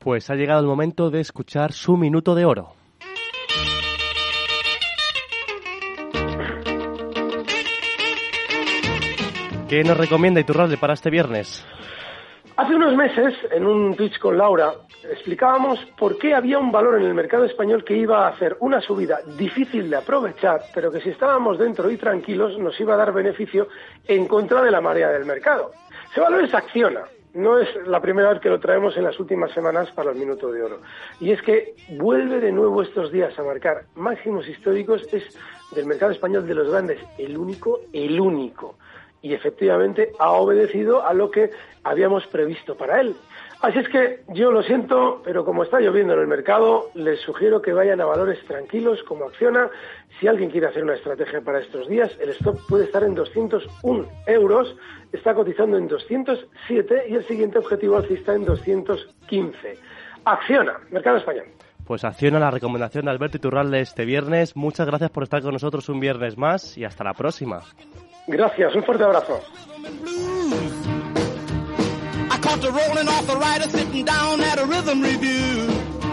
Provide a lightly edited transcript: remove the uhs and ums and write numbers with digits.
Pues ha llegado el momento de escuchar su minuto de oro. ¿Qué nos recomienda Iturralde para este viernes? Hace unos meses, en un Twitch con Laura, explicábamos por qué había un valor en el mercado español que iba a hacer una subida difícil de aprovechar, pero que si estábamos dentro y tranquilos nos iba a dar beneficio en contra de la marea del mercado. Ese valor es Acciona. No es la primera vez que lo traemos en las últimas semanas para el Minuto de Oro. Y es que vuelve de nuevo estos días a marcar máximos históricos. Es del mercado español de los grandes el único. Y efectivamente ha obedecido a lo que habíamos previsto para él. Así es que yo lo siento, pero como está lloviendo en el mercado, les sugiero que vayan a valores tranquilos como Acciona. Si alguien quiere hacer una estrategia para estos días, el stop puede estar en 201 euros, está cotizando en 207 y el siguiente objetivo alcista en 215. Acciona, mercado español. Pues Acciona, la recomendación de Alberto Iturralde este viernes. Muchas gracias por estar con nosotros un viernes más y hasta la próxima. Gracias, un fuerte abrazo. I caught the rolling off the rider sitting down at a rhythm review.